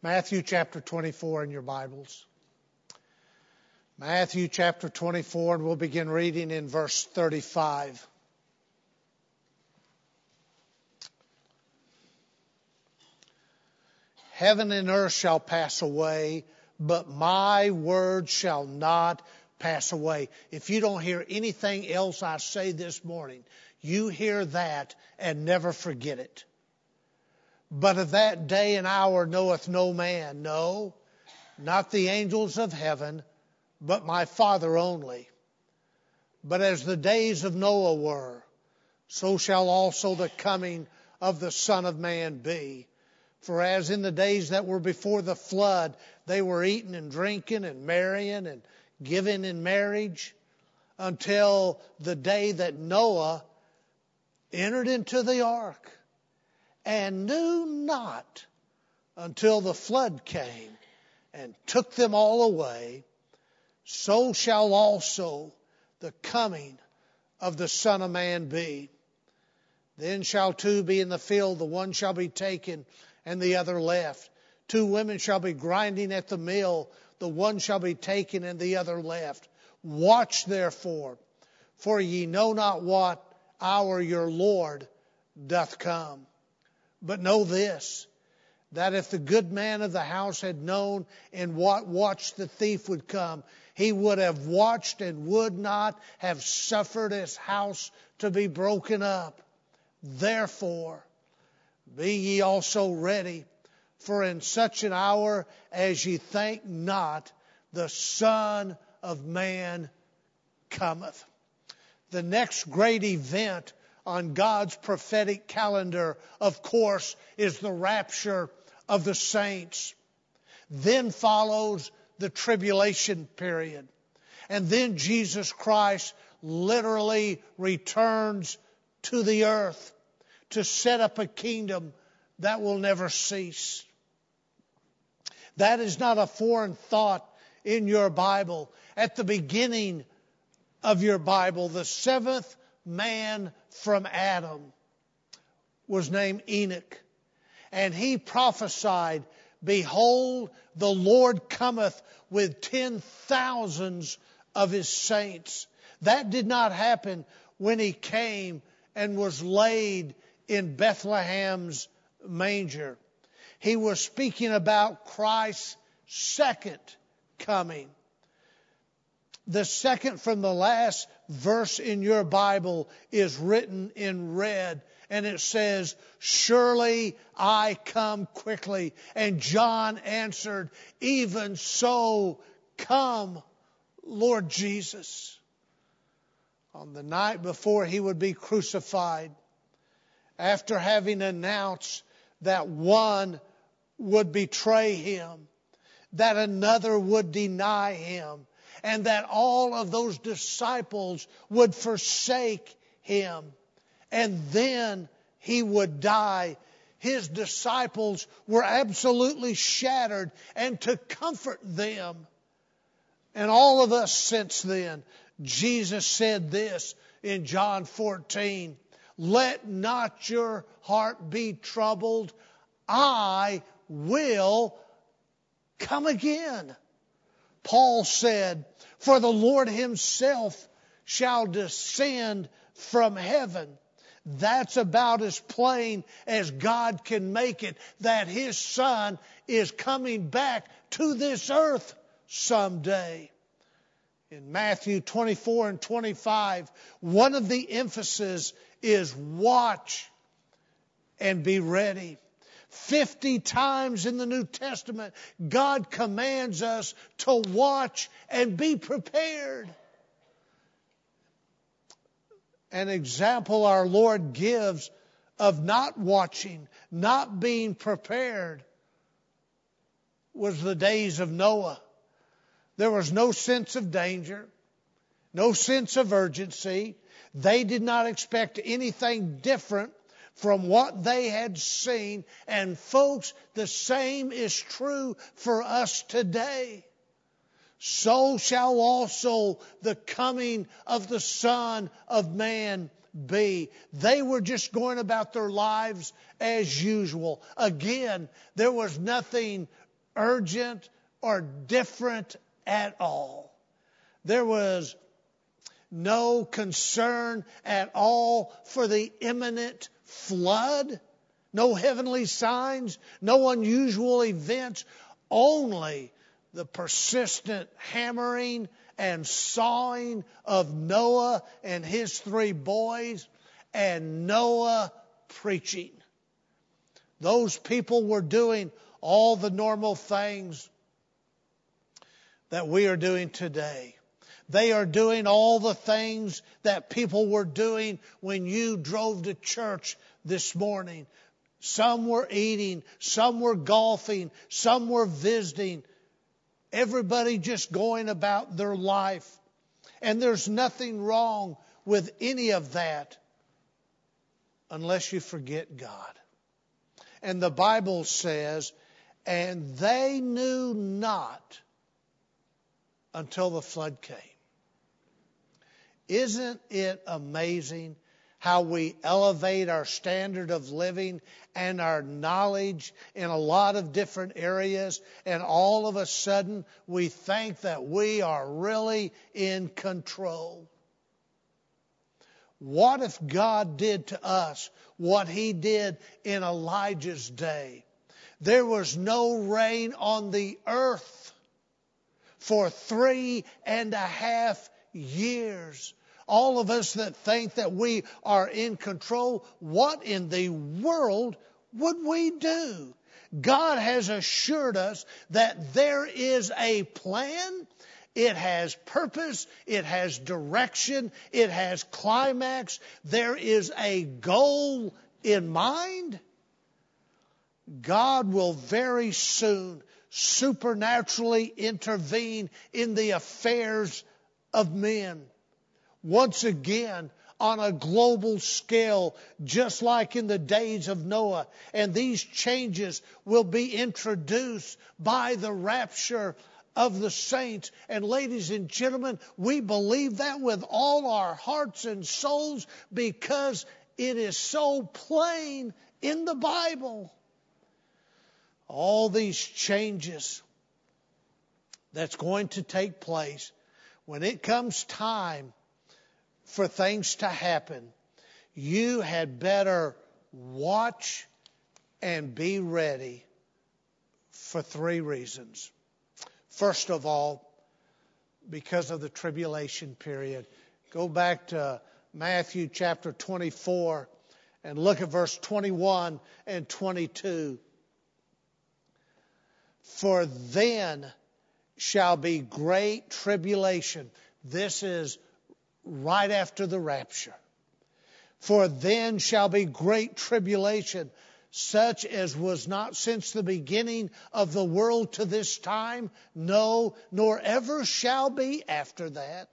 Matthew chapter 24 in your Bibles. Matthew chapter 24, and we'll begin reading in verse 35. Heaven and earth shall pass away, but my word shall not pass away. If you don't hear anything else I say this morning, you hear that and never forget it. But of that day and hour knoweth no man, no, not the angels of heaven, but my Father only. But as the days of Noah were, so shall also the coming of the Son of Man be. For as in the days that were before the flood, they were eating and drinking and marrying and giving in marriage, until the day that Noah entered into the ark, and knew not until the flood came and took them all away, so shall also the coming of the Son of Man be. Then shall two be in the field, the one shall be taken and the other left. Two women shall be grinding at the mill, the one shall be taken and the other left. Watch therefore, for ye know not what hour your Lord doth come. But know this, that if the good man of the house had known in what watch the thief would come, he would have watched and would not have suffered his house to be broken up. Therefore, be ye also ready, for in such an hour as ye think not, the Son of Man cometh. The next great event on God's prophetic calendar, of course, is the rapture of the saints. Then follows the tribulation period. And then Jesus Christ literally returns to the earth to set up a kingdom that will never cease. That is not a foreign thought in your Bible. At the beginning of your Bible, the seventh man from Adam was named Enoch. And he prophesied, behold, the Lord cometh with 10,000s of his saints. That did not happen when he came and was laid in Bethlehem's manger. He was speaking about Christ's second coming. The second from the last verse in your Bible is written in red, and it says, surely I come quickly. And John answered, even so come, Lord Jesus. On the night before he would be crucified, after having announced that one would betray him, that another would deny him, and that all of those disciples would forsake him, and then he would die, his disciples were absolutely shattered. And to comfort them, and all of us since then, Jesus said this in John 14, let not your heart be troubled. I will come again. Paul said, for the Lord himself shall descend from heaven. That's about as plain as God can make it, that his Son is coming back to this earth someday. In Matthew 24 and 25, one of the emphasis is watch and be ready. 50 times in the New Testament, God commands us to watch and be prepared. An example our Lord gives of not watching, not being prepared, was the days of Noah. There was no sense of danger, no sense of urgency. They did not expect anything different from what they had seen. And folks, the same is true for us today. So shall also the coming of the Son of Man be. They were just going about their lives as usual. Again, there was nothing urgent or different at all. There was no concern at all for the imminent flood. No heavenly signs, no unusual events, only the persistent hammering and sawing of Noah and his 3 boys, and Noah preaching. Those people were doing all the normal things that we are doing today. They are doing all the things that people were doing when you drove to church this morning. Some were eating, some were golfing, some were visiting. Everybody just going about their life. And there's nothing wrong with any of that unless you forget God. And the Bible says, and they knew not until the flood came. Isn't it amazing how we elevate our standard of living and our knowledge in a lot of different areas, and all of a sudden we think that we are really in control? What if God did to us what He did in Elijah's day? There was no rain on the earth for 3.5 years. All of us that think that we are in control, what in the world would we do? God has assured us that there is a plan. It has purpose. It has direction. It has climax. There is a goal in mind. God will very soon supernaturally intervene in the affairs of men. Once again, on a global scale, just like in the days of Noah. And these changes will be introduced by the rapture of the saints. And ladies and gentlemen, we believe that with all our hearts and souls because it is so plain in the Bible. All these changes that's going to take place, when it comes time for things to happen, you had better watch and be ready for 3 reasons. First of all, because of the tribulation period. Go back to Matthew chapter 24 and look at verse 21 and 22. For then shall be great tribulation. This is right after the rapture. For then shall be great tribulation, such as was not since the beginning of the world to this time, no, nor ever shall be after that.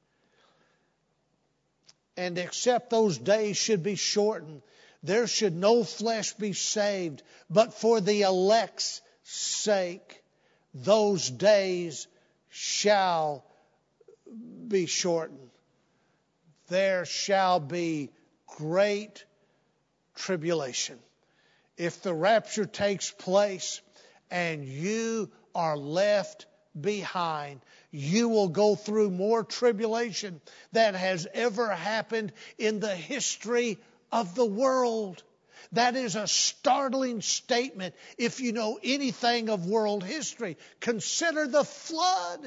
And except those days should be shortened, there should no flesh be saved, but for the elect's sake, those days shall be shortened. There shall be great tribulation. If the rapture takes place and you are left behind, you will go through more tribulation than has ever happened in the history of the world. That is a startling statement if you know anything of world history. Consider the flood.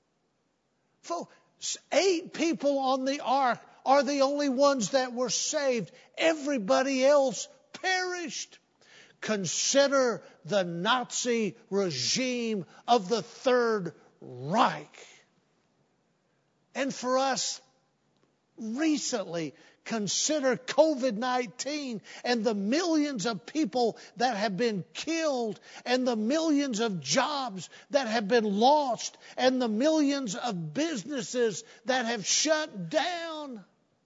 8 people on the ark are the only ones that were saved. Everybody else perished. Consider the Nazi regime of the Third Reich. And for us, recently, consider COVID-19 and the millions of people that have been killed and the millions of jobs that have been lost and the millions of businesses that have shut down.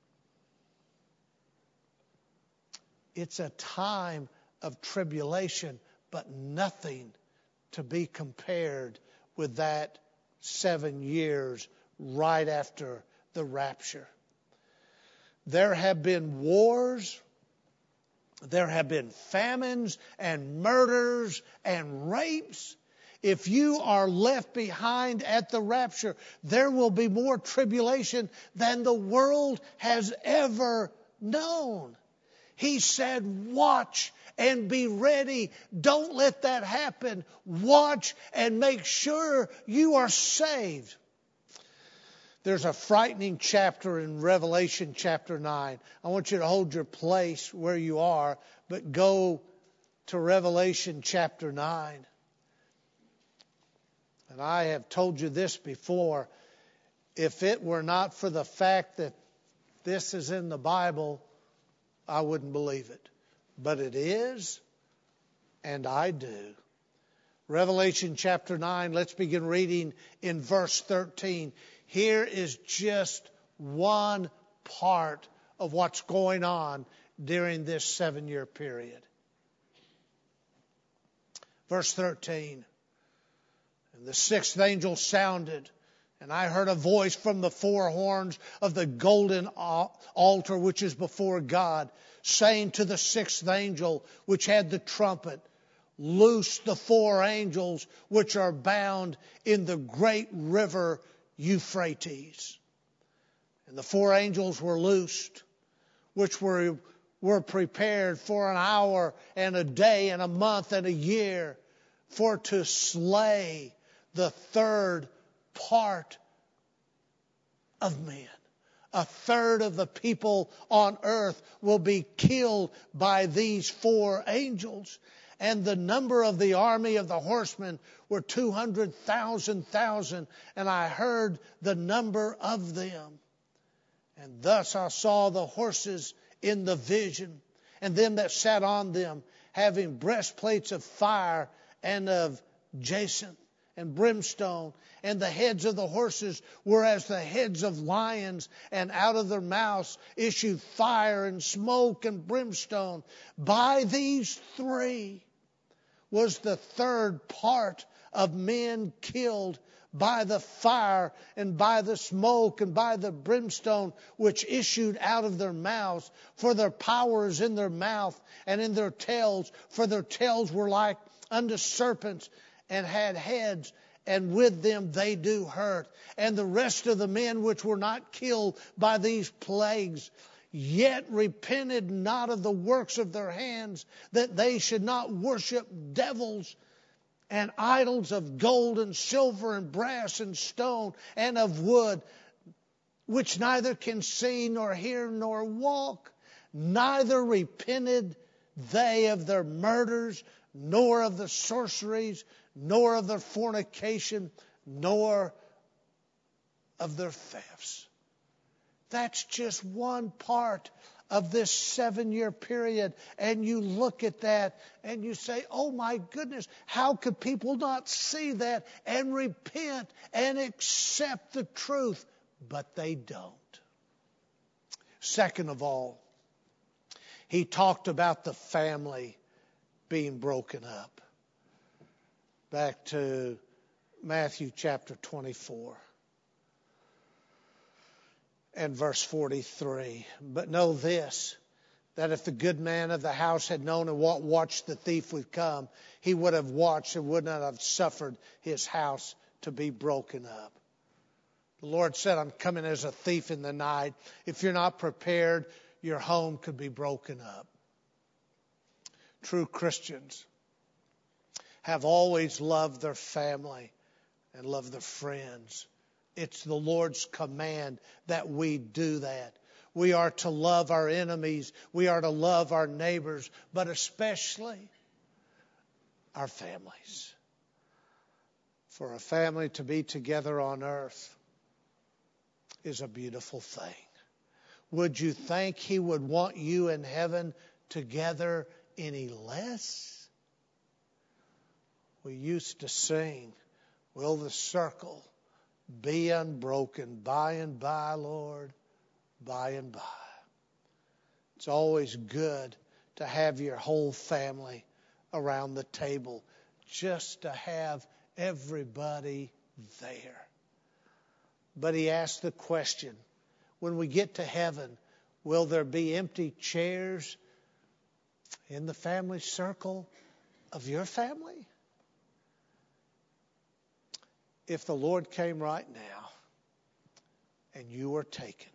It's a time of tribulation, but nothing to be compared with that 7 years right after the rapture. There have been wars, there have been famines and murders and rapes. If you are left behind at the rapture, there will be more tribulation than the world has ever known. He said, watch and be ready. Don't let that happen. Watch and make sure you are saved. There's a frightening chapter in Revelation chapter 9. I want you to hold your place where you are, but go to Revelation chapter 9. And I have told you this before. If it were not for the fact that this is in the Bible, I wouldn't believe it. But it is, and I do. Revelation chapter 9, let's begin reading in verse 13. Here is just one part of what's going on during this 7-year period. Verse 13. And the sixth angel sounded, and I heard a voice from the four horns of the golden altar which is before God, saying to the sixth angel which had the trumpet, loose the four angels which are bound in the great river Euphrates. And the four angels were loosed, which were prepared for an hour and a day and a month and a year, for to slay the third part of men. A third of the people on earth will be killed by these four angels. And the number of the army of the horsemen were 200,000, and I heard the number of them. And thus I saw the horses in the vision, and them that sat on them, having breastplates of fire and of jacinth and brimstone, and the heads of the horses were as the heads of lions, and out of their mouths issued fire and smoke and brimstone. By these three was the third part of men killed by the fire and by the smoke and by the brimstone which issued out of their mouths. For their power is in their mouth and in their tails, for their tails were like unto serpents, and had heads, and with them they do hurt. And the rest of the men which were not killed by these plagues, yet repented not of the works of their hands, that they should not worship devils and idols of gold and silver and brass and stone and of wood, which neither can see nor hear nor walk. Neither repented they of their murders, nor of the sorceries, nor of their fornication, nor of their thefts. That's just one part of this 7-year period. And you look at that and you say, oh my goodness, how could people not see that and repent and accept the truth? But they don't. Second of all, he talked about the family being broken up. Back to Matthew chapter 24 and verse 43. But know this, that if the good man of the house had known and what watched the thief would come, he would have watched and would not have suffered his house to be broken up. The Lord said, I'm coming as a thief in the night. If you're not prepared, your home could be broken up. True Christians have always loved their family and loved their friends. It's the Lord's command that we do that. We are to love our enemies. We are to love our neighbors, but especially our families. For a family to be together on earth is a beautiful thing. Would you think He would want you in heaven together any less? We used to sing, will the circle be unbroken by and by, Lord, by and by. It's always good to have your whole family around the table, just to have everybody there. But he asked the question, when we get to heaven, will there be empty chairs in the family circle of your family? if the Lord came right now and you were taken,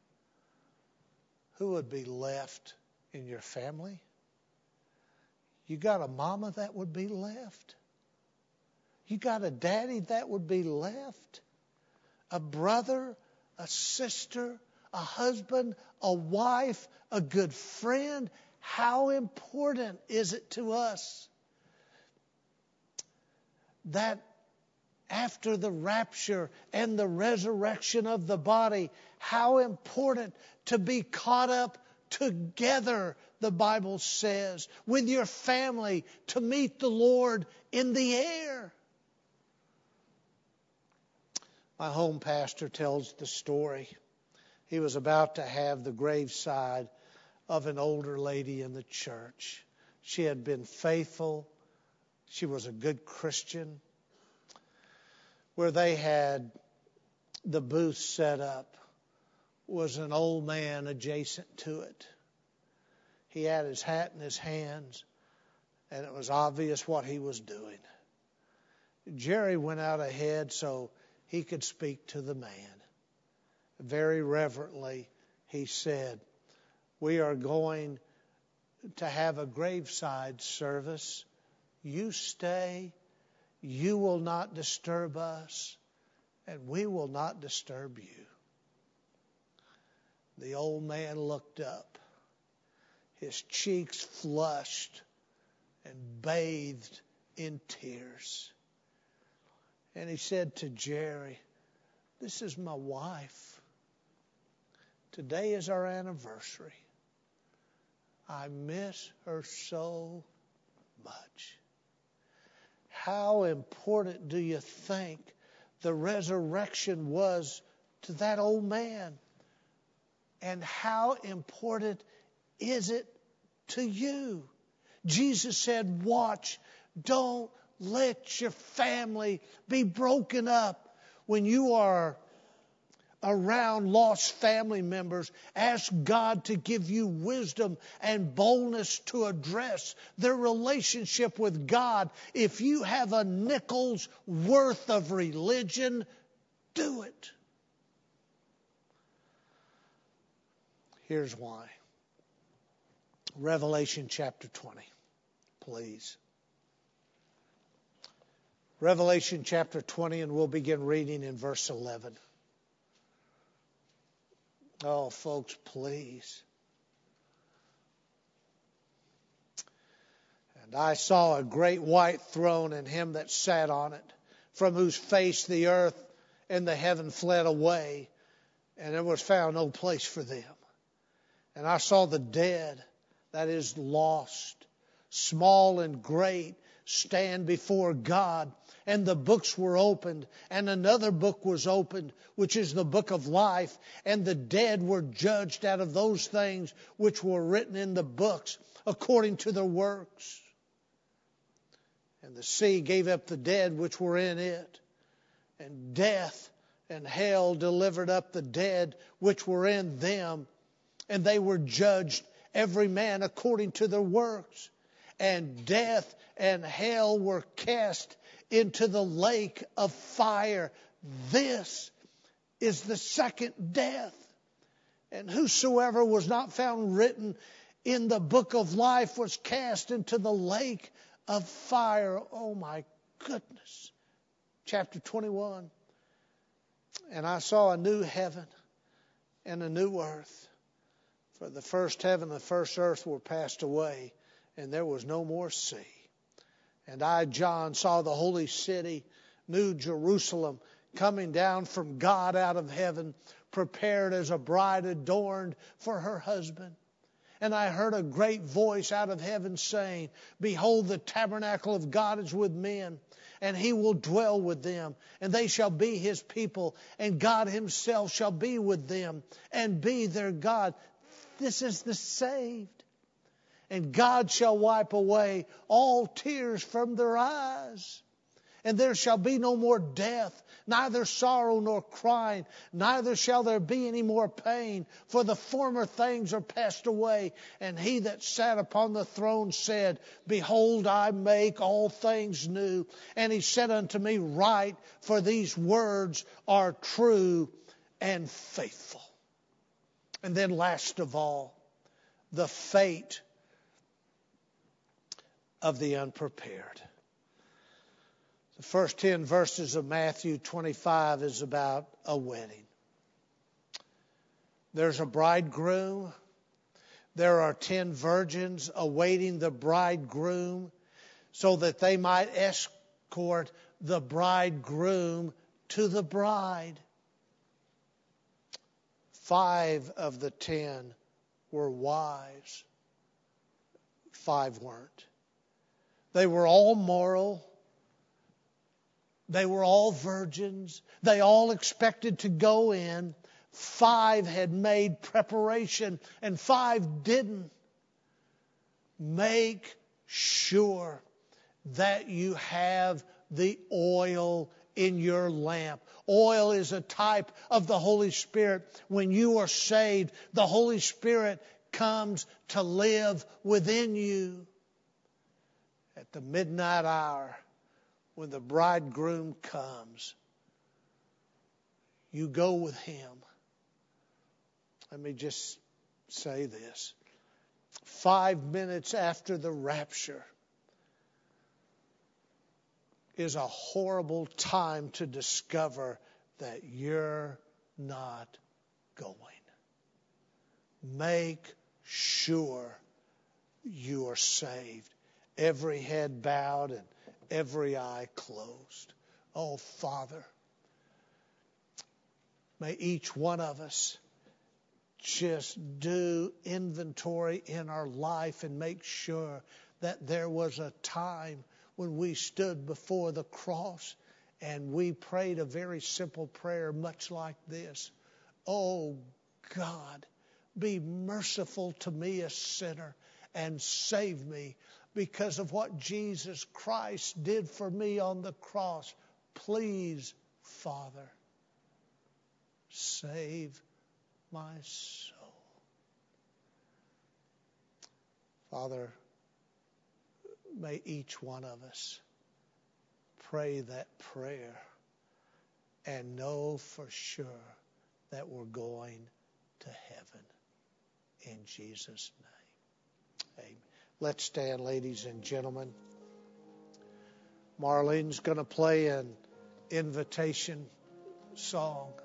who would be left in your family? You got a mama that would be left? You got a daddy that would be left? A brother, a sister, a husband, a wife, a good friend? How important is it to us that after the rapture and the resurrection of the body, how important to be caught up together, the Bible says, with your family to meet the Lord in the air. My home pastor tells the story. He was about to have the graveside of an older lady in the church. She had been faithful. She was a good Christian. Where they had the booth set up was an old man adjacent to it. He had his hat in his hands, and it was obvious what he was doing. Jerry went out ahead so he could speak to the man. Very reverently, he said, "We are going to have a graveside service. You stay. You will not disturb us, and we will not disturb you." The old man looked up, his cheeks flushed and bathed in tears. And he said to Jerry, "This is my wife. Today is our anniversary. I miss her so much." How important do you think the resurrection was to that old man? And how important is it to you? Jesus said, watch, don't let your family be broken up. When you are around lost family members, ask God to give you wisdom and boldness to address their relationship with God. If you have a nickel's worth of religion, do it. Here's why. Revelation chapter 20, please. Revelation chapter 20, and we'll begin reading in verse 11. Oh, folks, please. "And I saw a great white throne and him that sat on it, from whose face the earth and the heaven fled away, and there was found no place for them. And I saw the dead," that is lost, "small and great, stand before God. And the books were opened, and another book was opened, which is the book of life. And the dead were judged out of those things which were written in the books, according to their works. And the sea gave up the dead which were in it. And death and hell delivered up the dead which were in them. And they were judged, every man according to their works. And death and hell were cast into the lake of fire. This is the second death. And whosoever was not found written in the book of life was cast into the lake of fire." Oh my goodness. Chapter 21. "And I saw a new heaven and a new earth. For the first heaven and the first earth were passed away, and there was no more sea. And I, John, saw the holy city, New Jerusalem, coming down from God out of heaven, prepared as a bride adorned for her husband. And I heard a great voice out of heaven saying, Behold, the tabernacle of God is with men, and he will dwell with them, and they shall be his people, and God himself shall be with them, and be their God." This is the saved. "And God shall wipe away all tears from their eyes. And there shall be no more death, neither sorrow nor crying, neither shall there be any more pain, for the former things are passed away. And he that sat upon the throne said, Behold, I make all things new. And he said unto me, Write, for these words are true and faithful. And then last of all, the fate of the unprepared. The first 10 verses of Matthew 25 is about a wedding. There's a bridegroom. There are 10 virgins awaiting the bridegroom so that they might escort the bridegroom to the bride. 5 of the 10 were wise. 5 weren't. They were all moral. They were all virgins. They all expected to go in. 5 had made preparation and 5 didn't. Make sure that you have the oil in your lamp. Oil is a type of the Holy Spirit. When you are saved, the Holy Spirit comes to live within you. At the midnight hour, when the bridegroom comes, you go with him. Let me just say this. 5 minutes after the rapture is a horrible time to discover that you're not going. Make sure you are saved. Every head bowed and every eye closed. Oh, Father, may each one of us just do inventory in our life and make sure that there was a time when we stood before the cross and we prayed a very simple prayer much like this. Oh, God, be merciful to me, a sinner, and save me because of what Jesus Christ did for me on the cross. Please, Father, save my soul. Father, may each one of us pray that prayer and know for sure that we're going to heaven. In Jesus' name. Amen. Let's stand, ladies and gentlemen. Marlene's going to play an invitation song.